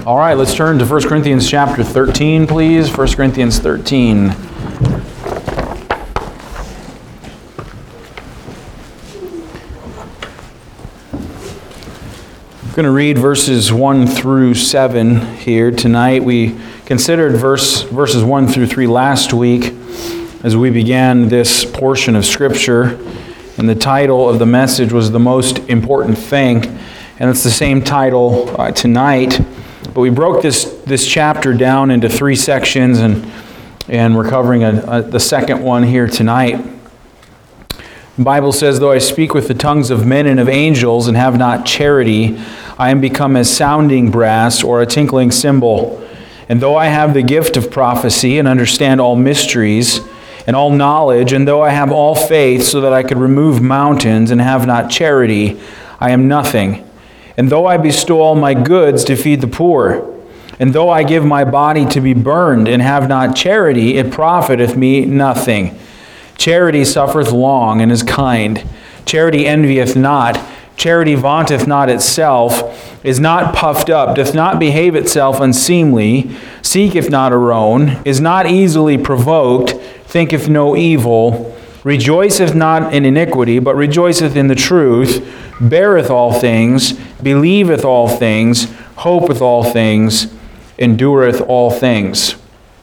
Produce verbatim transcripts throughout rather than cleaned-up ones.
All right, let's turn to First Corinthians chapter thirteen, please. First Corinthians thirteen. I'm going to read verses one through seven here tonight. We considered verse verses one through three last week as we began this portion of Scripture. And the title of the message was The Most Important Thing. And it's the same title uh, tonight. But we broke this, this chapter down into three sections, and, and we're covering a, a, the second one here tonight. The Bible says, though I speak with the tongues of men and of angels and have not charity, I am become as sounding brass or a tinkling cymbal. And though I have the gift of prophecy and understand all mysteries and all knowledge, and though I have all faith so that I could remove mountains and have not charity, I am nothing. And though I bestow all my goods to feed the poor, and though I give my body to be burned and have not charity, it profiteth me nothing. Charity suffereth long and is kind. Charity envieth not. Charity vaunteth not itself, is not puffed up, doth not behave itself unseemly, seeketh not her own, is not easily provoked, thinketh no evil, rejoiceth not in iniquity, but rejoiceth in the truth, beareth all things, believeth all things, hopeth all things, endureth all things.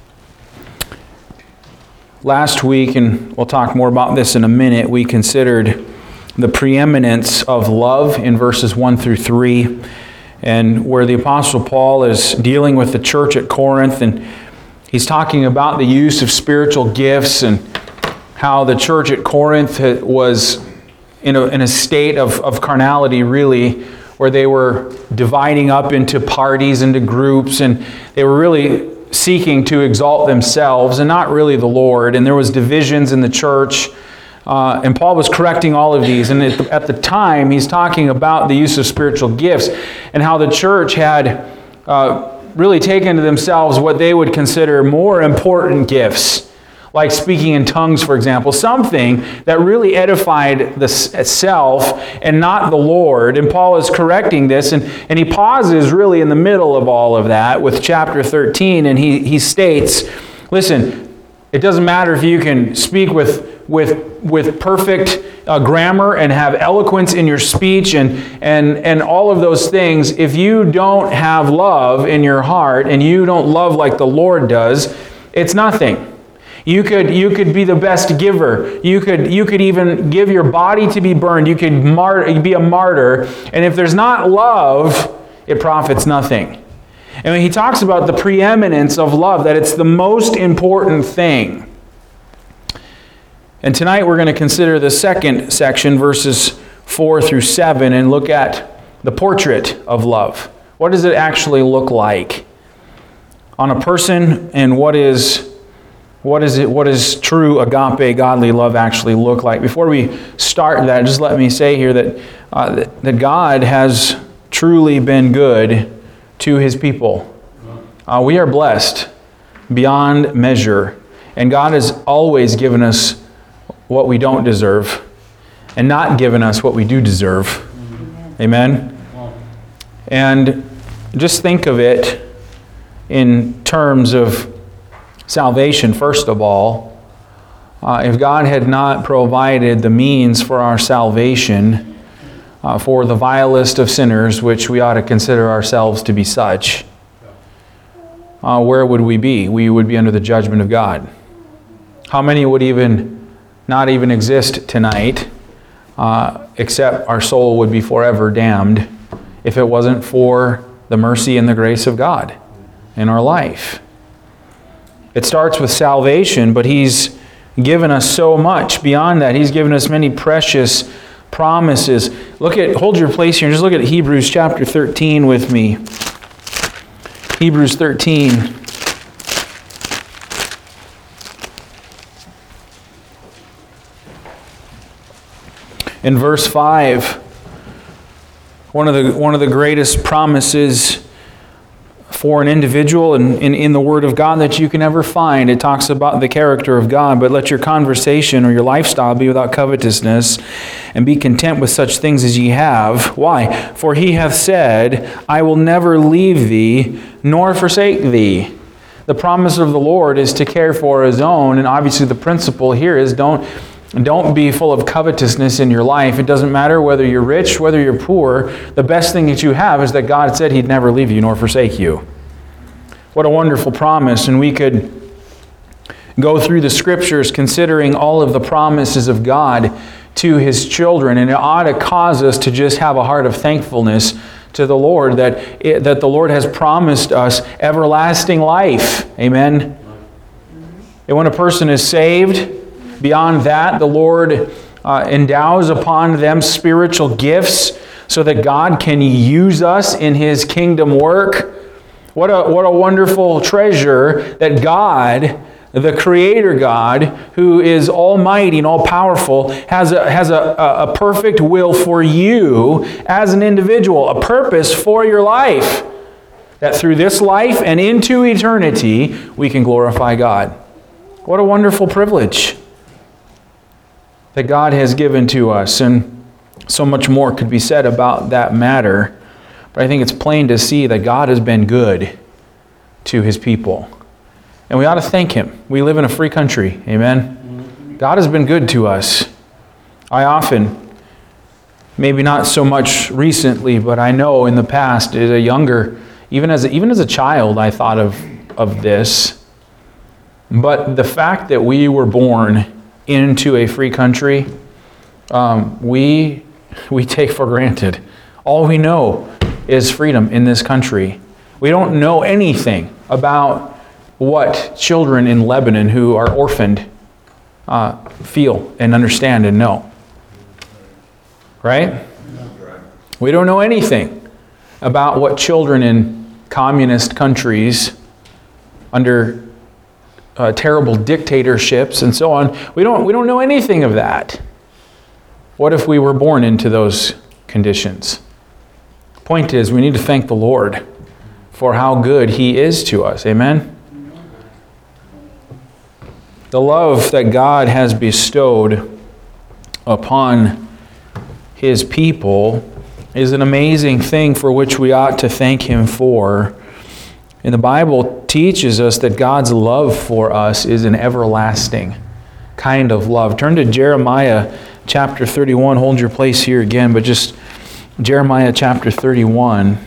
Last week, and we'll talk more about this in a minute, we considered the preeminence of love in verses one through three, and where the Apostle Paul is dealing with the church at Corinth, and he's talking about the use of spiritual gifts and how the church at Corinth was in a, in a state of, of carnality, really, where they were dividing up into parties, into groups, and they were really seeking to exalt themselves and not really the Lord. And there was divisions in the church. Uh, and Paul was correcting all of these. And at the, at the time, he's talking about the use of spiritual gifts and how the church had uh, really taken to themselves what they would consider more important gifts, like speaking in tongues, for example, something that really edified the self and not the Lord. And Paul is correcting this, and, and he pauses really in the middle of all of that with chapter thirteen, and he, he states, listen, it doesn't matter if you can speak with, with, with perfect uh, grammar and have eloquence in your speech and, and, and all of those things. If you don't have love in your heart and you don't love like the Lord does, it's nothing. You could, you could be the best giver. You could, you could even give your body to be burned. You could mar- be a martyr. And if there's not love, it profits nothing. And when he talks about the preeminence of love, that it's the most important thing. And tonight we're going to consider the second section, verses four through seven, and look at the portrait of love. What does it actually look like on a person, and what is... What is it? What does true agape, godly love actually look like? Before we start that, just let me say here that, uh, that, that God has truly been good to His people. Uh, we are blessed beyond measure, and God has always given us what we don't deserve and not given us what we do deserve. Amen? And just think of it in terms of salvation, first of all. Uh, if God had not provided the means for our salvation, uh, for the vilest of sinners, which we ought to consider ourselves to be such, uh, where would we be? We would be under the judgment of God. How many would even not even exist tonight, uh, except our soul would be forever damned if it wasn't for the mercy and the grace of God in our life? It starts with salvation, but He's given us so much beyond that. He's given us many precious promises. Look at, hold your place here and just look at Hebrews chapter thirteen with me. Hebrews thirteen. In verse five, one of the one of the greatest promises for an individual in, in, in the Word of God that you can ever find. It talks about the character of God, but let your conversation or your lifestyle be without covetousness, and be content with such things as ye have. Why? For he hath said, I will never leave thee, nor forsake thee. The promise of the Lord is to care for His own, and obviously the principle here is don't Don't be full of covetousness in your life. It doesn't matter whether you're rich, whether you're poor. The best thing that you have is that God said He'd never leave you nor forsake you. What a wonderful promise. And we could go through the Scriptures considering all of the promises of God to His children. And it ought to cause us to just have a heart of thankfulness to the Lord that, it, that the Lord has promised us everlasting life. Amen. And when a person is saved, beyond that, the Lord uh, endows upon them spiritual gifts so that God can use us in His kingdom work. What a, what a wonderful treasure that God, the Creator God, who is almighty and all-powerful, has, a, has a, a perfect will for you as an individual, a purpose for your life, that through this life and into eternity, we can glorify God. What a wonderful privilege that God has given to us, and so much more could be said about that matter. But I think it's plain to see that God has been good to His people. And we ought to thank Him. We live in a free country. Amen? God has been good to us. I often, maybe not so much recently, but I know in the past, as a younger, even as a, even as a child, I thought of, of this. But the fact that we were born into a free country, um, we we take for granted. All we know is freedom in this country. We don't know anything about what children in Lebanon who are orphaned uh, feel and understand and know. Right? We don't know anything about what children in communist countries under Uh, terrible dictatorships and so on. We don't, we don't know anything of that. What if we were born into those conditions? Point is, we need to thank the Lord for how good He is to us. Amen? The love that God has bestowed upon His people is an amazing thing for which we ought to thank Him for. And the Bible teaches us that God's love for us is an everlasting kind of love. Turn to Jeremiah chapter thirty-one. Hold your place here again, but just Jeremiah chapter thirty-one.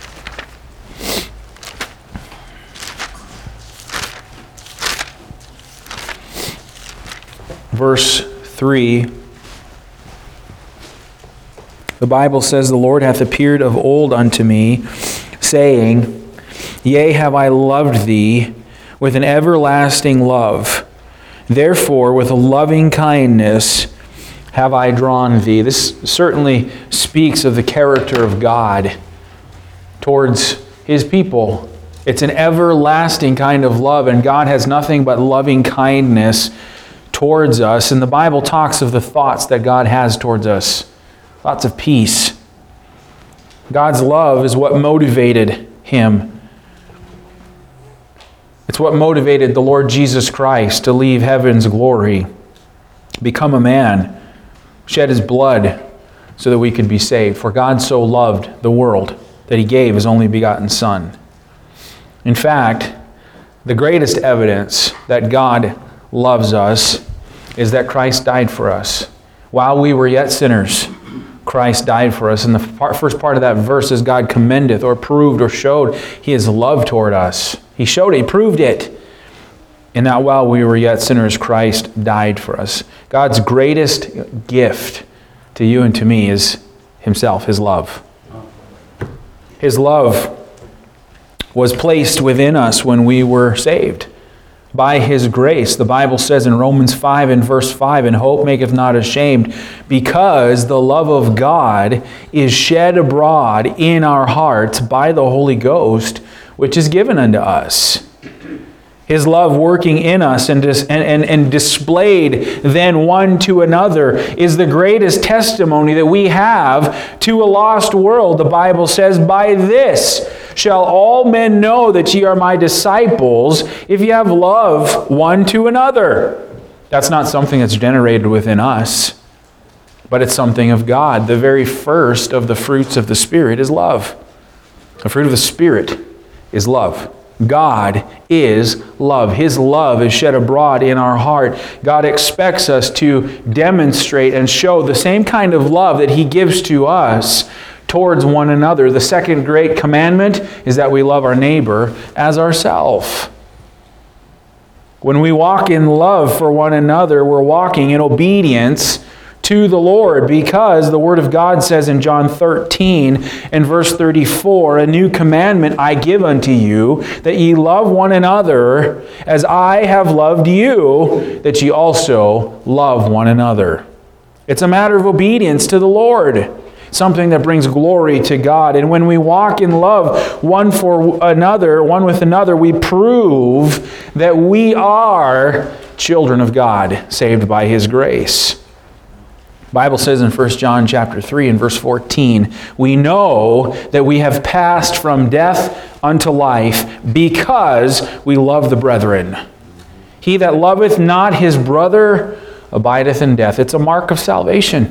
Verse three. The Bible says, The Lord hath appeared of old unto me, saying, Yea, have I loved thee with an everlasting love. Therefore, with a loving kindness have I drawn thee. This certainly speaks of the character of God towards His people. It's an everlasting kind of love, and God has nothing but loving kindness towards us. And the Bible talks of the thoughts that God has towards us. Thoughts of peace. God's love is what motivated Him. It's what motivated the Lord Jesus Christ to leave heaven's glory, become a man, shed His blood so that we could be saved. For God so loved the world that He gave His only begotten Son. In fact, the greatest evidence that God loves us is that Christ died for us. While we were yet sinners, Christ died for us. And the first part of that verse is God commendeth or proved or showed His love toward us. He showed it, He proved it. And that while we were yet sinners, Christ died for us. God's greatest gift to you and to me is Himself, His love. His love was placed within us when we were saved. By His grace, the Bible says in Romans five and verse five, And hope maketh not ashamed, because the love of God is shed abroad in our hearts by the Holy Ghost, which is given unto us. His love working in us and, dis- and, and, and displayed then one to another is the greatest testimony that we have to a lost world. The Bible says, By this shall all men know that ye are my disciples, if ye have love one to another. That's not something that's generated within us, but it's something of God. The very first of the fruits of the Spirit is love. The fruit of the Spirit is love. God is love. His love is shed abroad in our heart. God expects us to demonstrate and show the same kind of love that He gives to us towards one another. The second great commandment is that we love our neighbor as ourselves. When we walk in love for one another, we're walking in obedience to the Lord, because the Word of God says in John thirteen and verse thirty-four, a new commandment I give unto you, that ye love one another as I have loved you, that ye also love one another. It's a matter of obedience to the Lord, something that brings glory to God. And when we walk in love one for another, one with another, we prove that we are children of God, saved by His grace. The Bible says in First John chapter three and verse fourteen, we know that we have passed from death unto life because we love the brethren. He that loveth not his brother abideth in death. It's a mark of salvation.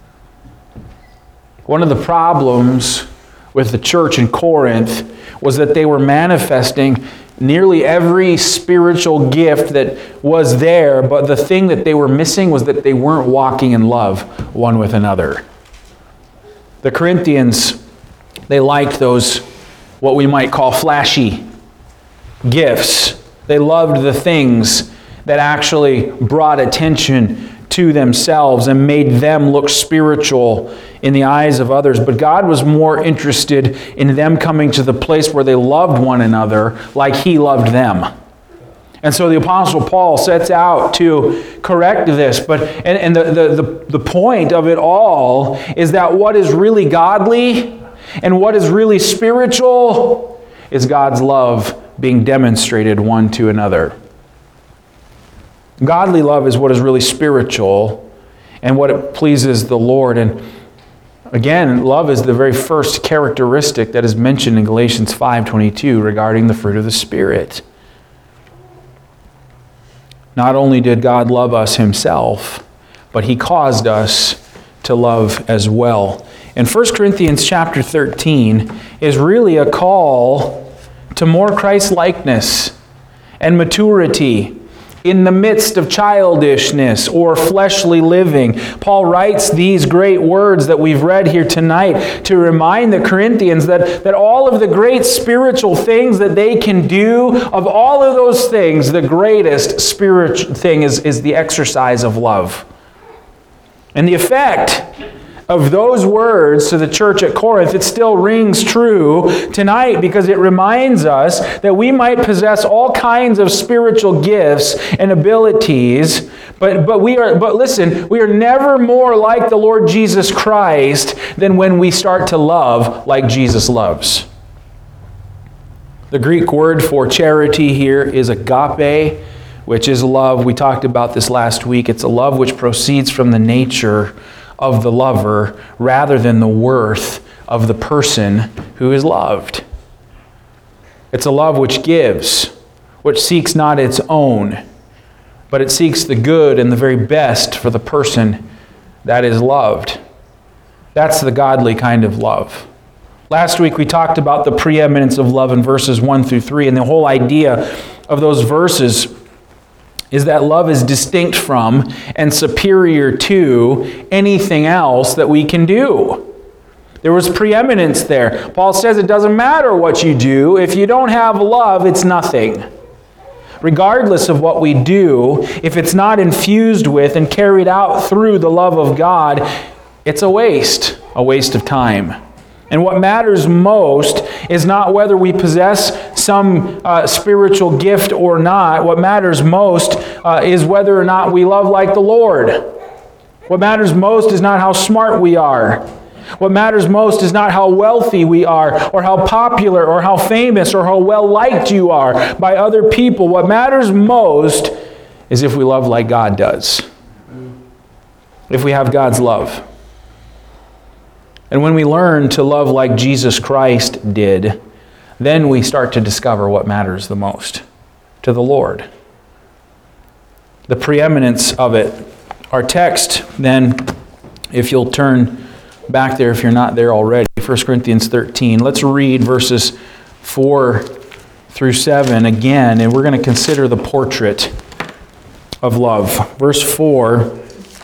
One of the problems with the church in Corinth was that they were manifesting nearly every spiritual gift that was there, but the thing that they were missing was that they weren't walking in love one with another. The Corinthians, they liked those, what we might call flashy gifts. They loved the things that actually brought attention to themselves and made them look spiritual in the eyes of others. But God was more interested in them coming to the place where they loved one another like He loved them. And so the Apostle Paul sets out to correct this. But and, and the, the, the, the point of it all is that what is really godly and what is really spiritual is God's love being demonstrated one to another. Godly love is what is really spiritual and what it pleases the Lord. And again, love is the very first characteristic that is mentioned in Galatians five twenty-two regarding the fruit of the Spirit. Not only did God love us Himself, but He caused us to love as well. And First Corinthians chapter thirteen is really a call to more Christ-likeness and maturity in the midst of childishness or fleshly living. Paul writes these great words that we've read here tonight to remind the Corinthians that, that all of the great spiritual things that they can do, of all of those things, the greatest spiritual thing is, is the exercise of love. And the effect of those words to the church at Corinth, it still rings true tonight, because it reminds us that we might possess all kinds of spiritual gifts and abilities, but but we are but listen, we are never more like the Lord Jesus Christ than when we start to love like Jesus loves. The Greek word for charity here is agape, which is love. We talked about this last week. It's a love which proceeds from the nature of the lover rather than the worth of the person who is loved. It's a love which gives, which seeks not its own, but it seeks the good and the very best for the person that is loved. That's the godly kind of love. Last week we talked about the preeminence of love in verses one through three, and the whole idea of those verses is that love is distinct from and superior to anything else that we can do. There was preeminence there. Paul says it doesn't matter what you do. If you don't have love, it's nothing. Regardless of what we do, if it's not infused with and carried out through the love of God, it's a waste, a waste of time. And what matters most is not whether we possess some uh, spiritual gift or not. What matters most uh, is whether or not we love like the Lord. What matters most is not how smart we are. What matters most is not how wealthy we are, or how popular, or how famous, or how well-liked you are by other people. What matters most is if we love like God does. If we have God's love. And when we learn to love like Jesus Christ did, then we start to discover what matters the most to the Lord. The preeminence of it. Our text, then, if you'll turn back there if you're not there already, First Corinthians thirteen. Let's read verses four through seven again, and we're going to consider the portrait of love. Verse four.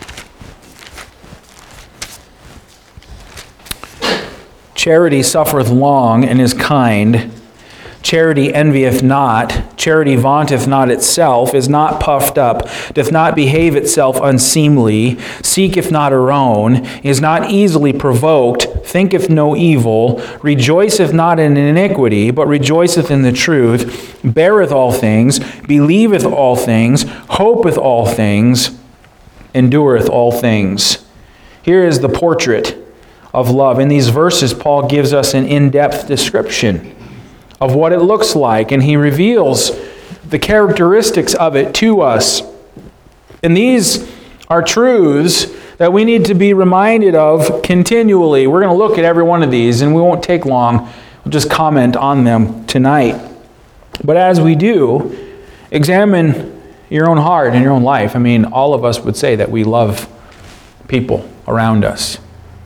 Charity suffereth long and is kind. Charity envieth not. Charity vaunteth not itself, is not puffed up, doth not behave itself unseemly, seeketh not her own, is not easily provoked, thinketh no evil, rejoiceth not in iniquity, but rejoiceth in the truth, beareth all things, believeth all things, hopeth all things, endureth all things. Here is the portrait of love. In these verses, Paul gives us an in-depth description of what it looks like, and he reveals the characteristics of it to us. And these are truths that we need to be reminded of continually. We're going to look at every one of these, and we won't take long. We'll just comment on them tonight. But as we do, examine your own heart and your own life. I mean, all of us would say that we love people around us.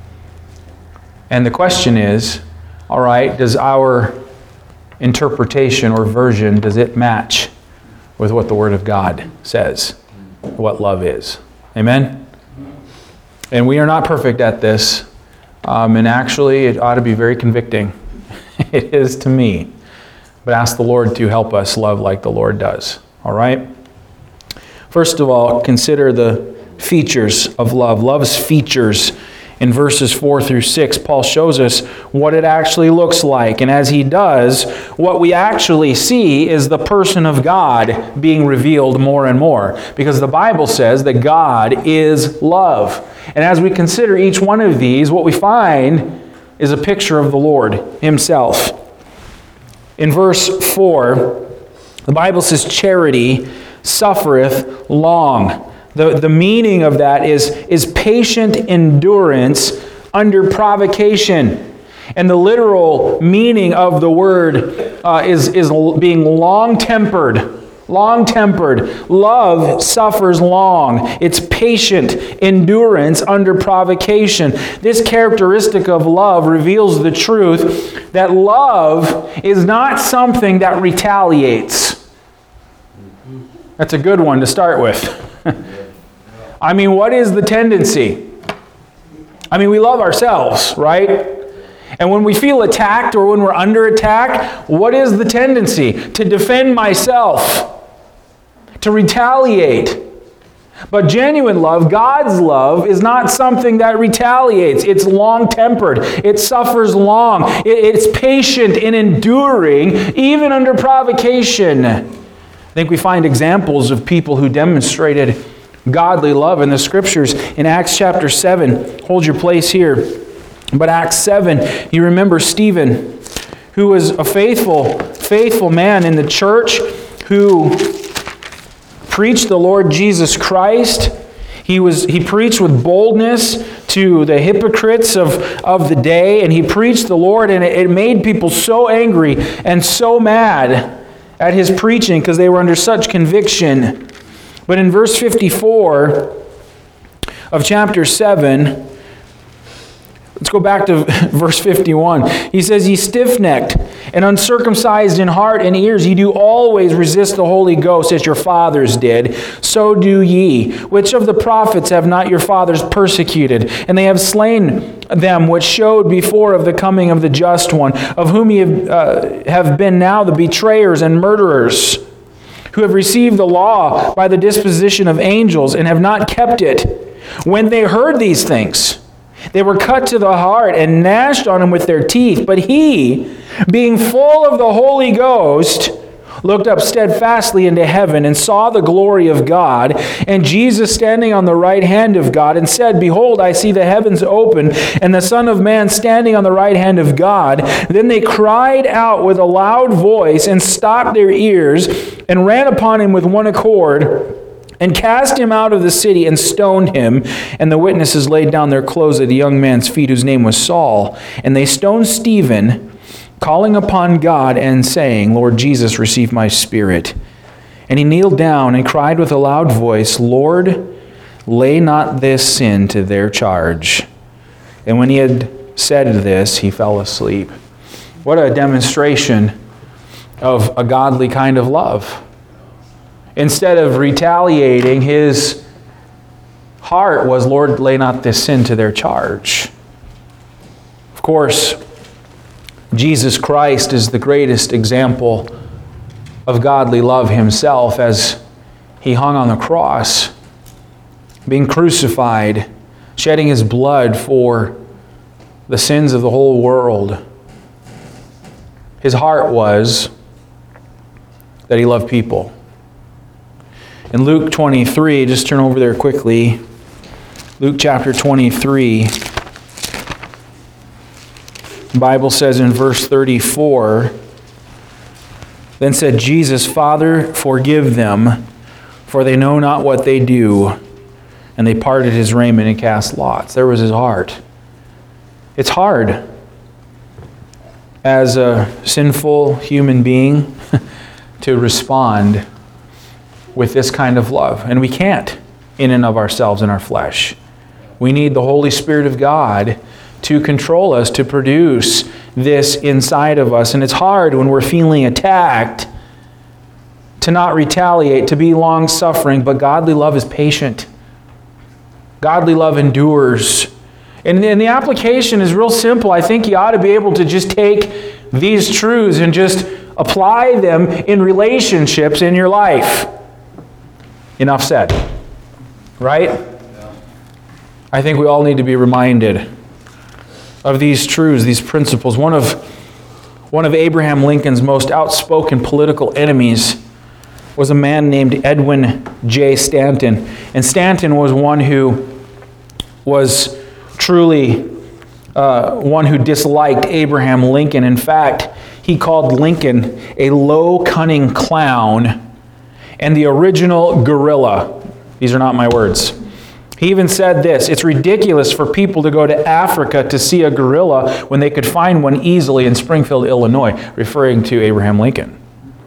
And the question is, all right, does our interpretation or version, does it match with what the Word of God says, what love is? Amen? And we are not perfect at this. Um, and actually, it ought to be very convicting. It is to me. But ask the Lord to help us love like the Lord does. All right? First of all, consider the features of love. Love's features. In verses four through six, Paul shows us what it actually looks like. And as he does, what we actually see is the person of God being revealed more and more. Because the Bible says that God is love. And as we consider each one of these, what we find is a picture of the Lord Himself. In verse four, the Bible says, charity suffereth long. The, the meaning of that is, is patient endurance under provocation. And the literal meaning of the word uh, is, is being long-tempered. Long-tempered. Love suffers long. It's patient endurance under provocation. This characteristic of love reveals the truth that love is not something that retaliates. That's a good one to start with. I mean, what is the tendency? I mean, we love ourselves, right? And when we feel attacked or when we're under attack, what is the tendency? To defend myself, to retaliate. But genuine love, God's love, is not something that retaliates. It's long-tempered. It suffers long. It's patient in enduring, even under provocation. I think we find examples of people who demonstrated godly love in the Scriptures. In Acts chapter seven, hold your place here. But Acts seven, you remember Stephen, who was a faithful, faithful man in the church, who preached the Lord Jesus Christ. He was he preached with boldness to the hypocrites of, of the day, and he preached the Lord, and it, it made people so angry and so mad at his preaching because they were under such conviction. But in verse fifty-four of chapter seven, let's go back to verse fifty-one. He says, "Ye stiff-necked and uncircumcised in heart and ears, ye do always resist the Holy Ghost as your fathers did. So do ye. Which of the prophets have not your fathers persecuted? And they have slain them which showed before of the coming of the just one, of whom ye have, uh, have been now the betrayers and murderers, who have received the law by the disposition of angels and have not kept it. When they heard these things, they were cut to the heart and gnashed on him with their teeth. But he, being full of the Holy Ghost, looked up steadfastly into heaven and saw the glory of God and Jesus standing on the right hand of God, and said, Behold, I see the heavens open and the Son of Man standing on the right hand of God. Then they cried out with a loud voice and stopped their ears and ran upon him with one accord and cast him out of the city and stoned him. And the witnesses laid down their clothes at the young man's feet, whose name was Saul. And they stoned Stephen, calling upon God and saying, Lord Jesus, receive my spirit. And he kneeled down and cried with a loud voice, Lord, lay not this sin to their charge. And when he had said this, he fell asleep. What a demonstration of a godly kind of love. Instead of retaliating, his heart was, Lord, lay not this sin to their charge. Of course, Jesus Christ is the greatest example of godly love himself as he hung on the cross, being crucified, shedding his blood for the sins of the whole world. His heart was that he loved people. In Luke twenty-three, just turn over there quickly. Luke chapter twenty-three. The Bible says in verse thirty-four, then said Jesus, Father, forgive them, for they know not what they do. And they parted his raiment and cast lots. There was his heart. It's hard as a sinful human being to respond with this kind of love. And we can't in and of ourselves in our flesh. We need the Holy Spirit of God to control us, to produce this inside of us. And it's hard when we're feeling attacked to not retaliate, to be long-suffering, but godly love is patient. Godly love endures. And, and the application is real simple. I think you ought to be able to just take these truths and just apply them in relationships in your life. Enough said. Right? Yeah. I think we all need to be reminded of these truths, these principles. One of, one of Abraham Lincoln's most outspoken political enemies was a man named Edwin J. Stanton. And Stanton was one who was truly uh, one who disliked Abraham Lincoln. In fact, he called Lincoln a low, cunning clown and the original gorilla. These are not my words. He even said this, it's ridiculous for people to go to Africa to see a gorilla when they could find one easily in Springfield, Illinois, referring to Abraham Lincoln.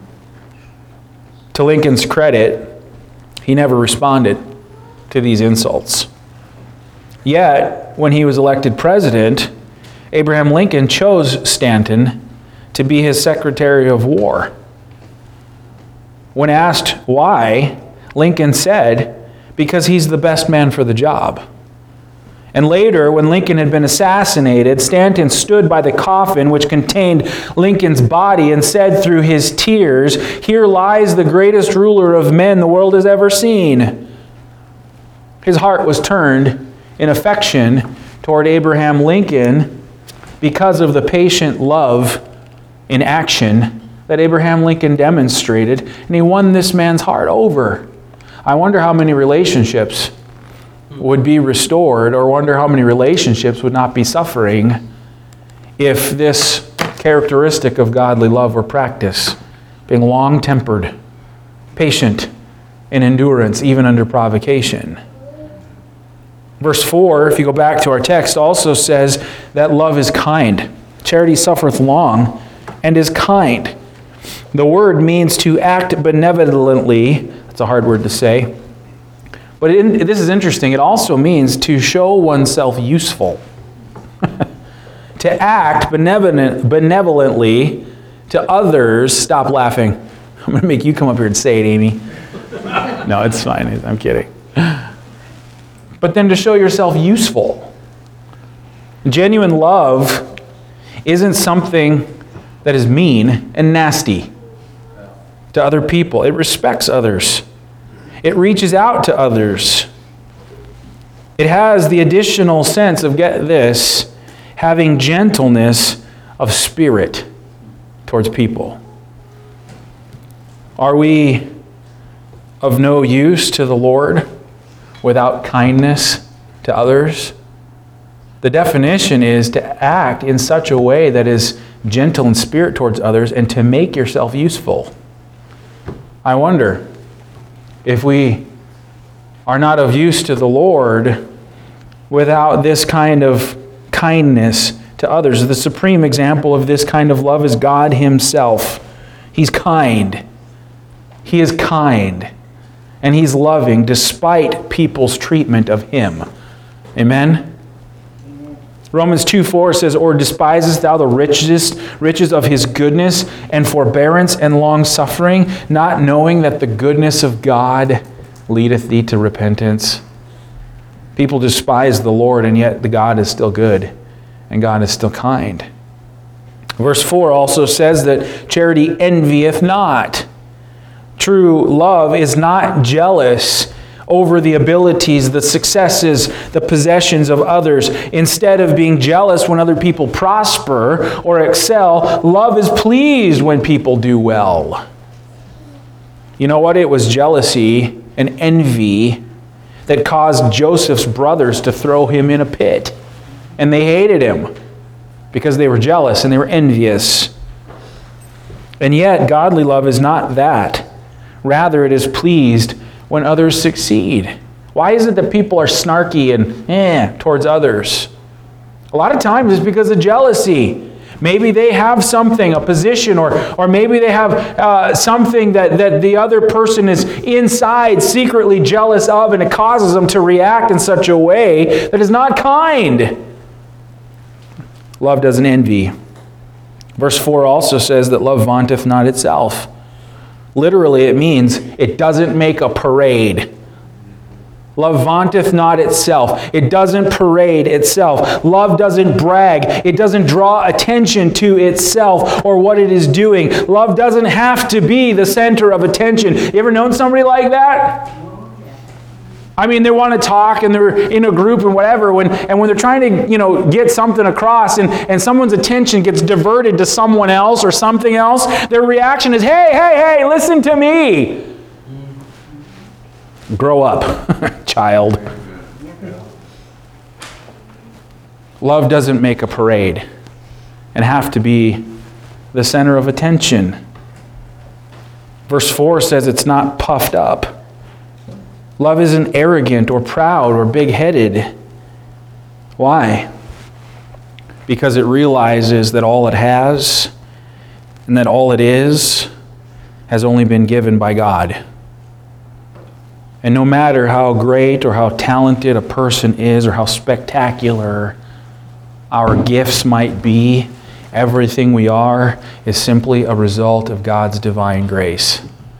To Lincoln's credit, he never responded to these insults. Yet, when he was elected president, Abraham Lincoln chose Stanton to be his Secretary of War. When asked why, Lincoln said, because he's the best man for the job. And later, when Lincoln had been assassinated, Stanton stood by the coffin which contained Lincoln's body and said through his tears, "Here lies the greatest ruler of men the world has ever seen." His heart was turned in affection toward Abraham Lincoln because of the patient love in action that Abraham Lincoln demonstrated, and he won this man's heart over. I wonder how many relationships would be restored, or wonder how many relationships would not be suffering if this characteristic of godly love were practiced, being long-tempered, patient in endurance, even under provocation. Verse four, if you go back to our text, also says that love is kind. Charity suffereth long and is kind. The word means to act benevolently. That's a hard word to say. But it, this is interesting. It also means to show oneself useful. To act benevolent, benevolently to others. Stop laughing. I'm going to make you come up here and say it, Amy. No, it's fine. I'm kidding. But then to show yourself useful. Genuine love isn't something that is mean and nasty to other people. It respects others. It reaches out to others. It has the additional sense of, get this, having gentleness of spirit towards people. Are we of no use to the Lord without kindness to others? The definition is to act in such a way that is gentle in spirit towards others and to make yourself useful. I wonder if we are not of use to the Lord without this kind of kindness to others. The supreme example of this kind of love is God himself. He's kind. He is kind. And he's loving despite people's treatment of him. Amen? Romans two four says, or despisest thou the richest riches of his goodness and forbearance and long-suffering, not knowing that the goodness of God leadeth thee to repentance? People despise the Lord, and yet the God is still good, and God is still kind. Verse four also says that charity envieth not. True love is not jealous over the abilities, the successes, the possessions of others. Instead of being jealous when other people prosper or excel, love is pleased when people do well. You know what? It was jealousy and envy that caused Joseph's brothers to throw him in a pit. And they hated him because they were jealous and they were envious. And yet, godly love is not that. Rather, it is pleased when others succeed. Why is it that people are snarky and eh towards others? A lot of times it's because of jealousy. Maybe they have something, a position, or, or maybe they have uh, something that, that the other person is inside secretly jealous of, and it causes them to react in such a way that is not kind. Love doesn't envy. Verse four also says that love vaunteth not itself. Literally, it means it doesn't make a parade. Love vaunteth not itself. It doesn't parade itself. Love doesn't brag. It doesn't draw attention to itself or what it is doing. Love doesn't have to be the center of attention. You ever known somebody like that? I mean, they want to talk and they're in a group and whatever, when, and when they're trying to, you know, get something across and, and someone's attention gets diverted to someone else or something else, their reaction is, hey, hey, hey, listen to me. Grow up, child. Love doesn't make a parade and have to be the center of attention. Verse four says it's not puffed up. Love isn't arrogant or proud or big-headed. Why? Because it realizes that all it has and that all it is has only been given by God. And no matter how great or how talented a person is or how spectacular our gifts might be, everything we are is simply a result of God's divine grace.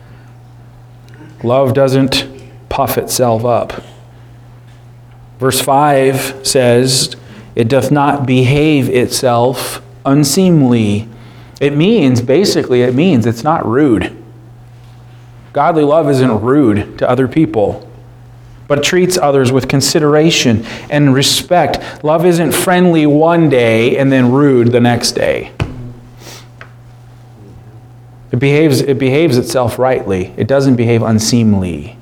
Love doesn't puff itself up. Verse five says, it doth not behave itself unseemly. It means, basically, it means it's not rude. Godly love isn't rude to other people, but treats others with consideration and respect. Love isn't friendly one day and then rude the next day. It behaves, it behaves itself rightly. It doesn't behave unseemly.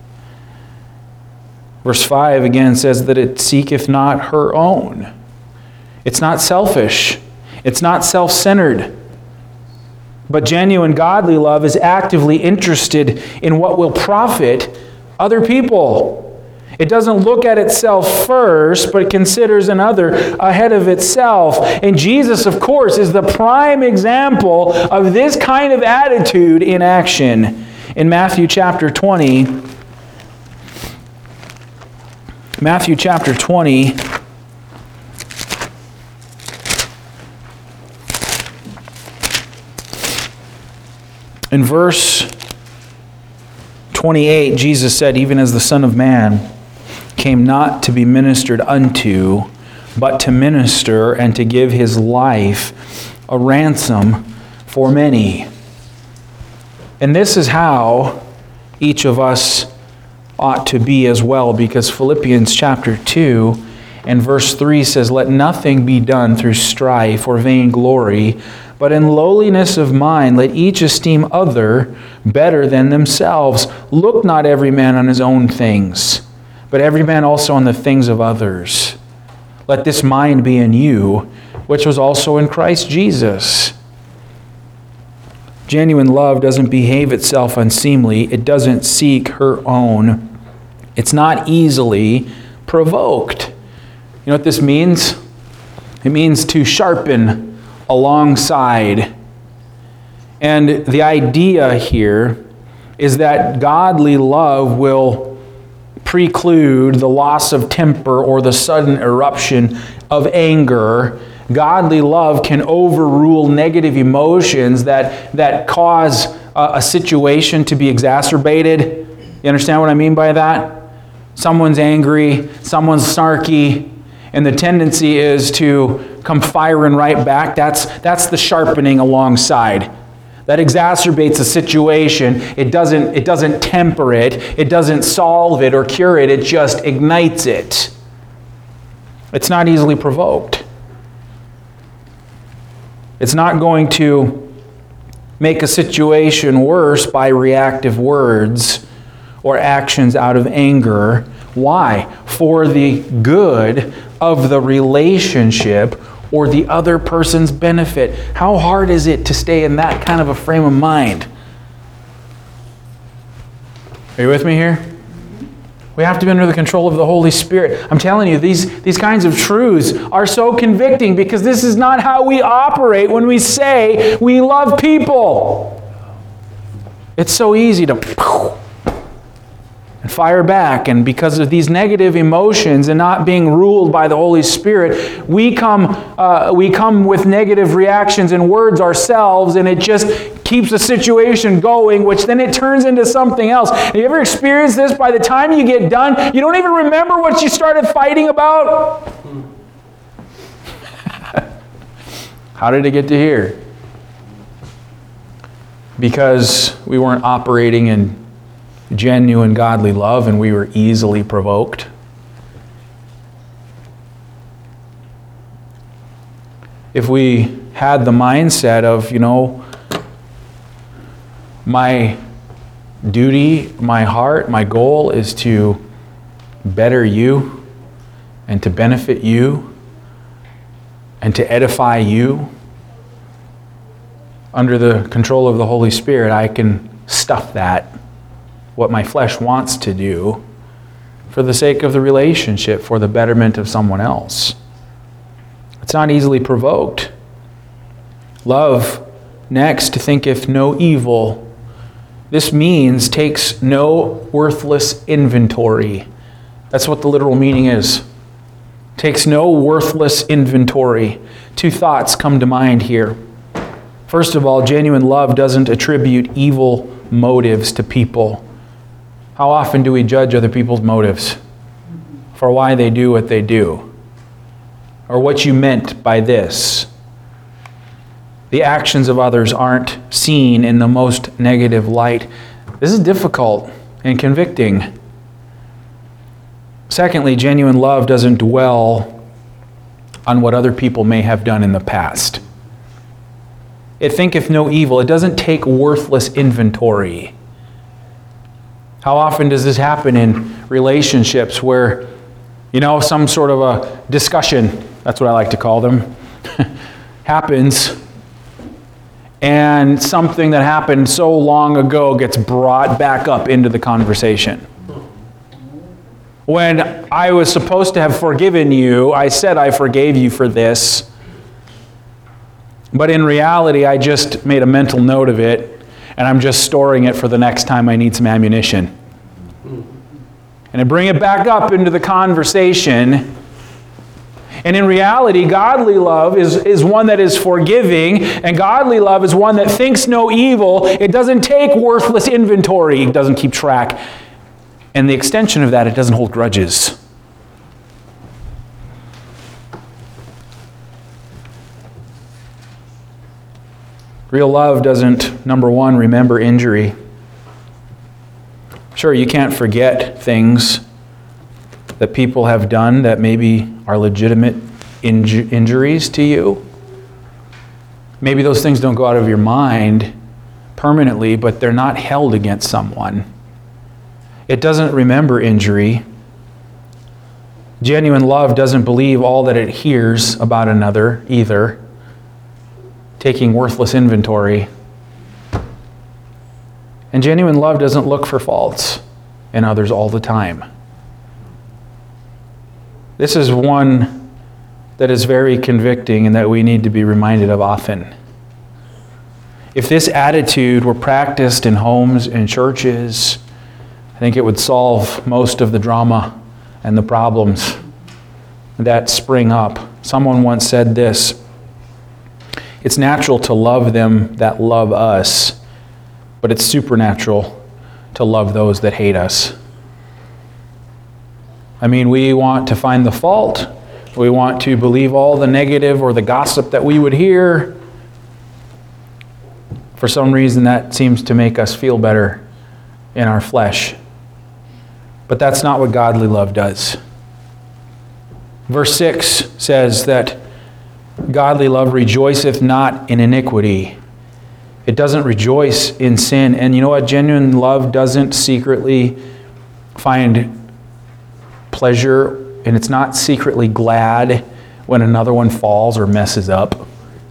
Verse five again says that it seeketh not her own. It's not selfish. It's not self-centered. But genuine godly love is actively interested in what will profit other people. It doesn't look at itself first, but considers another ahead of itself. And Jesus, of course, is the prime example of this kind of attitude in action. In Matthew chapter twenty, Matthew chapter twenty, in verse twenty-eight, Jesus said, even as the Son of Man came not to be ministered unto, but to minister and to give his life a ransom for many. And this is how each of us ought to be as well, because Philippians chapter two and verse three says, let nothing be done through strife or vainglory, but in lowliness of mind let each esteem other better than themselves. Look not every man on his own things, but every man also on the things of others. Let this mind be in you, which was also in Christ Jesus. Genuine love doesn't behave itself unseemly. It doesn't seek her own. It's not easily provoked. You know what this means? It means to sharpen alongside. And the idea here is that godly love will preclude the loss of temper or the sudden eruption of anger. Godly love can overrule negative emotions that, that cause a, a situation to be exacerbated. You understand what I mean by that? Someone's angry, someone's snarky, and the tendency is to come firing right back. That's, that's the sharpening alongside. That exacerbates a situation. It doesn't, it doesn't temper it. It doesn't solve it or cure it. It just ignites it. It's not easily provoked. It's not going to make a situation worse by reactive words or actions out of anger. Why? For the good of the relationship or the other person's benefit. How hard is it to stay in that kind of a frame of mind? Are you with me here? We have to be under the control of the Holy Spirit. I'm telling you, these, these kinds of truths are so convicting because this is not how we operate when we say we love people. It's so easy to and fire back, and because of these negative emotions and not being ruled by the Holy Spirit, we come uh, we come with negative reactions and words ourselves, and it just keeps the situation going, which then it turns into something else. Have you ever experienced this? By the time you get done, you don't even remember what you started fighting about? How did it get to here? Because we weren't operating in genuine godly love, and we were easily provoked. If we had the mindset of, you know, my duty, my heart, my goal is to better you and to benefit you and to edify you, under the control of the Holy Spirit, I can stuff that, what my flesh wants to do, for the sake of the relationship, for the betterment of someone else. It's not easily provoked. Love, next, thinketh no evil. This means takes no worthless inventory. That's what the literal meaning is. Takes no worthless inventory. Two thoughts come to mind here. First of all, genuine love doesn't attribute evil motives to people. How often do we judge other people's motives for why they do what they do? Or what you meant by this? The actions of others aren't seen in the most negative light. This is difficult and convicting. Secondly, genuine love doesn't dwell on what other people may have done in the past. It thinketh no evil. It doesn't take worthless inventory. How often does this happen in relationships where, you know, some sort of a discussion, that's what I like to call them, happens, and something that happened so long ago gets brought back up into the conversation. When I was supposed to have forgiven you, I said I forgave you for this, but in reality, I just made a mental note of it, and I'm just storing it for the next time I need some ammunition. And I bring it back up into the conversation. And in reality, godly love is, is one that is forgiving, and godly love is one that thinks no evil. It doesn't take worthless inventory. It doesn't keep track. And the extension of that, it doesn't hold grudges. Real love doesn't, number one, remember injury. Sure, you can't forget things that people have done that maybe are legitimate inju- injuries to you. Maybe those things don't go out of your mind permanently, but they're not held against someone. It doesn't remember injury. Genuine love doesn't believe all that it hears about another either, taking worthless inventory. And genuine love doesn't look for faults in others all the time. This is one that is very convicting and that we need to be reminded of often. If this attitude were practiced in homes and churches, I think it would solve most of the drama and the problems that spring up. Someone once said this: it's natural to love them that love us, but it's supernatural to love those that hate us. I mean, we want to find the fault. We want to believe all the negative or the gossip that we would hear. For some reason, that seems to make us feel better in our flesh. But that's not what godly love does. Verse six says that godly love rejoiceth not in iniquity. It doesn't rejoice in sin. And you know what? Genuine love doesn't secretly find pleasure, and it's not secretly glad when another one falls or messes up.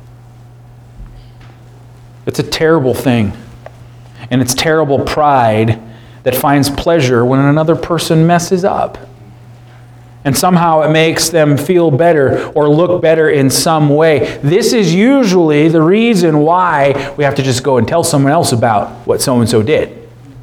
It's a terrible thing. And it's terrible pride that finds pleasure when another person messes up. And somehow it makes them feel better or look better in some way. This is usually the reason why we have to just go and tell someone else about what so-and-so did.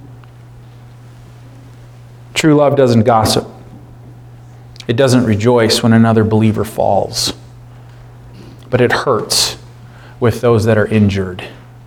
True love doesn't gossip. It doesn't rejoice when another believer falls. But it hurts with those that are injured.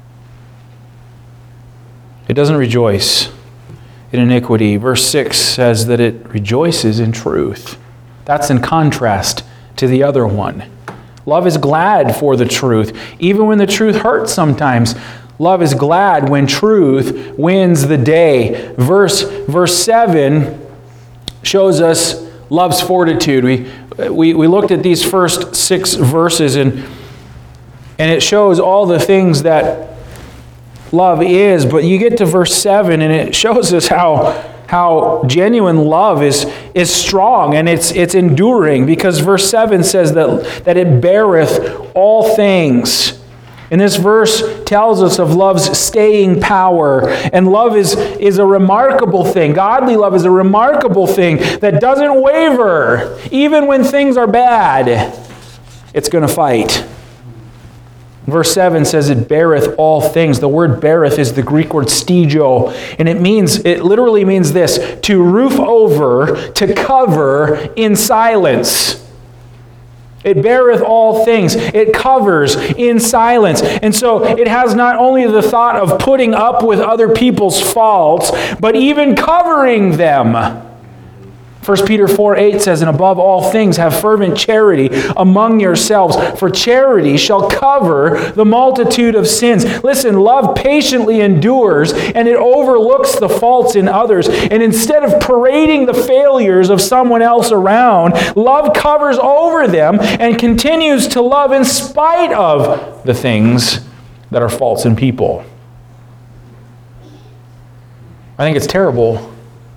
It doesn't rejoice in iniquity. Verse six says that it rejoices in truth. That's in contrast to the other one. Love is glad for the truth, even when the truth hurts sometimes. Love is glad when truth wins the day. Verse, verse seven shows us love's fortitude. We, we, we looked at these first six verses, and, and it shows all the things that love is, but you get to verse seven and it shows us how, how genuine love is, is strong and it's, it's enduring, because verse seven says that, that it beareth all things. And this verse tells us of love's staying power. And love is, is a remarkable thing. Godly love is a remarkable thing that doesn't waver. Even when things are bad, it's going to fight. Verse seven says it beareth all things. The word beareth is the Greek word stygio, and it means, it literally means this: to roof over, to cover in silence. It beareth all things. It covers in silence. And so it has not only the thought of putting up with other people's faults, but even covering them. First Peter four eight says, and above all things have fervent charity among yourselves, for charity shall cover the multitude of sins. Listen, love patiently endures, and it overlooks the faults in others. And instead of parading the failures of someone else around, love covers over them and continues to love in spite of the things that are faults in people. I think it's terrible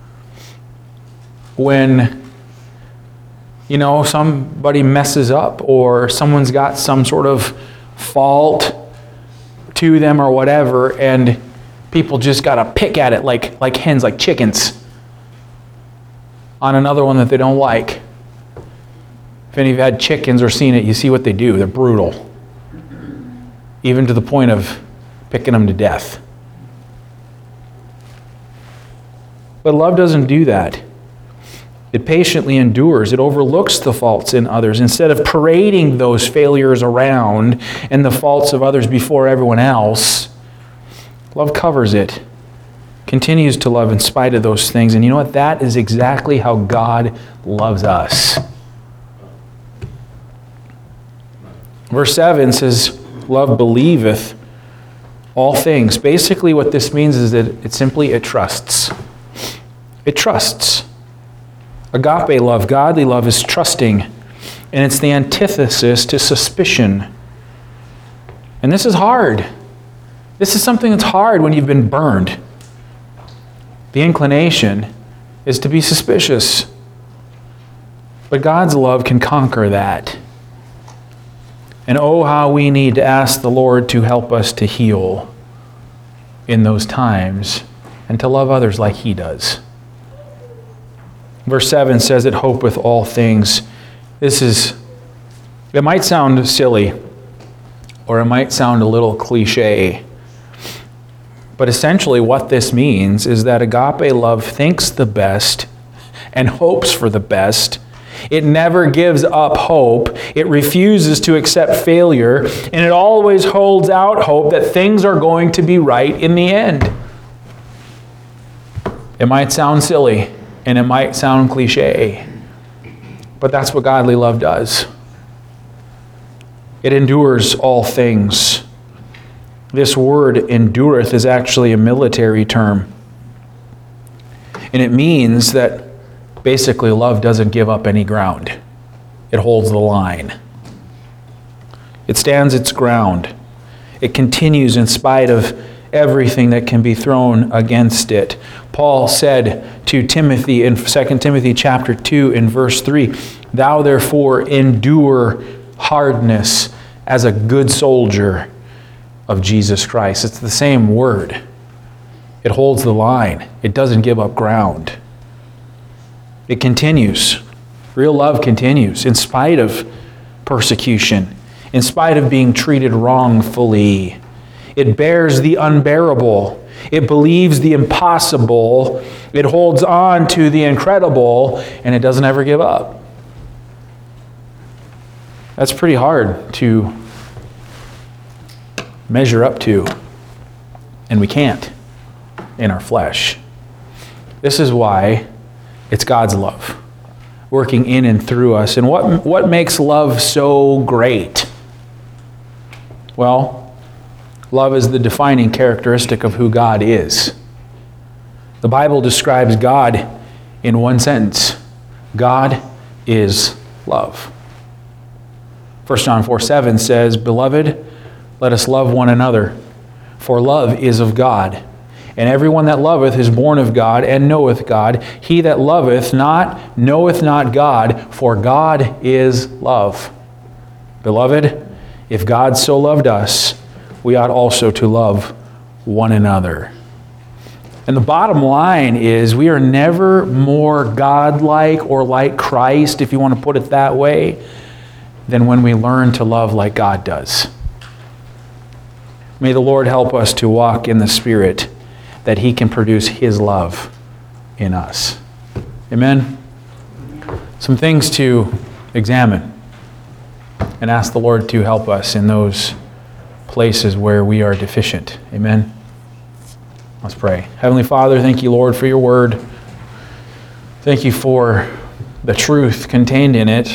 when, you know, somebody messes up or someone's got some sort of fault to them or whatever, and people just got to pick at it like, like hens, like chickens, on another one that they don't like. If any of you had chickens or seen it, you see what they do. They're brutal. Even to the point of picking them to death. But love doesn't do that. It patiently endures. It overlooks the faults in others. Instead of parading those failures around and the faults of others before everyone else, love covers it. Continues to love in spite of those things. And you know what? That is exactly how God loves us. Verse seven says, love believeth all things. Basically what this means is that it simply, it trusts. It trusts. Agape love, godly love, is trusting, and it's the antithesis to suspicion. And this is hard. This is something that's hard when you've been burned. The inclination is to be suspicious. But God's love can conquer that. And oh, how we need to ask the Lord to help us to heal in those times and to love others like He does. Verse seven says it hopeth all things. This is It might sound silly, or it might sound a little cliche, but essentially what this means is that agape love thinks the best and hopes for the best. It never gives up hope. It refuses to accept failure, and it always holds out hope that things are going to be right in the end. It might sound silly, and it might sound cliche, but that's what godly love does. It endures all things. This word endureth is actually a military term. And it means that basically love doesn't give up any ground. It holds the line. It stands its ground. It continues in spite of everything that can be thrown against it. Paul said to Timothy in Second Timothy chapter two in verse three, "Thou therefore endure hardness as a good soldier of Jesus Christ." It's the same word. It holds the line. It doesn't give up ground. It continues. Real love continues in spite of persecution, in spite of being treated wrongfully. It bears the unbearable. It believes the impossible. It holds on to the incredible, and it doesn't ever give up. That's pretty hard to measure up to, and we can't in our flesh. This is why it's God's love working in and through us. And what, what makes love so great? Well, love is the defining characteristic of who God is. The Bible describes God in one sentence. God is love. First John four seven says, "Beloved, let us love one another, for love is of God. And everyone that loveth is born of God and knoweth God. He that loveth not knoweth not God, for God is love." Beloved, if God so loved us, we ought also to love one another. And the bottom line is we are never more God-like or like Christ, if you want to put it that way, than when we learn to love like God does. May the Lord help us to walk in the Spirit that He can produce His love in us. Amen? Some things to examine and ask the Lord to help us in those places where we are deficient. Amen? Let's pray. Heavenly Father, thank you, Lord, for your word. Thank you for the truth contained in it.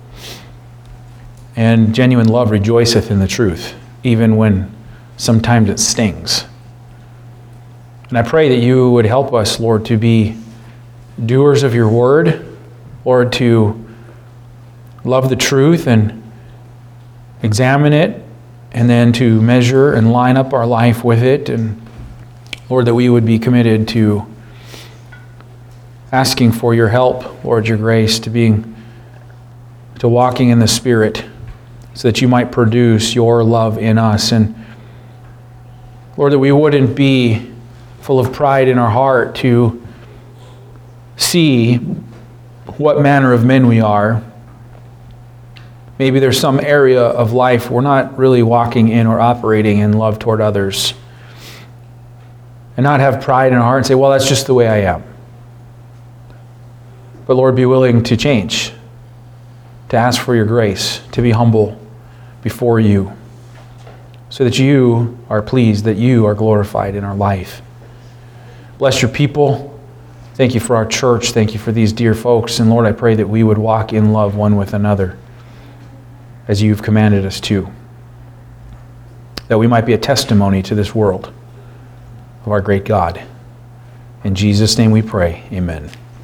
And genuine love rejoiceth in the truth, even when sometimes it stings. And I pray that you would help us, Lord, to be doers of your word, Lord, to love the truth and examine it, and then to measure and line up our life with it. And Lord, that we would be committed to asking for your help, Lord, your grace, to being, to walking in the Spirit, so that you might produce your love in us. And Lord, that we wouldn't be full of pride in our heart to see what manner of men we are. Maybe there's some area of life we're not really walking in or operating in love toward others. And not have pride in our heart and say, well, that's just the way I am. But Lord, be willing to change, to ask for your grace, to be humble before you, so that you are pleased, that you are glorified in our life. Bless your people. Thank you for our church. Thank you for these dear folks. And Lord, I pray that we would walk in love one with another, as you've commanded us to, that we might be a testimony to this world of our great God. In Jesus' name we pray, amen.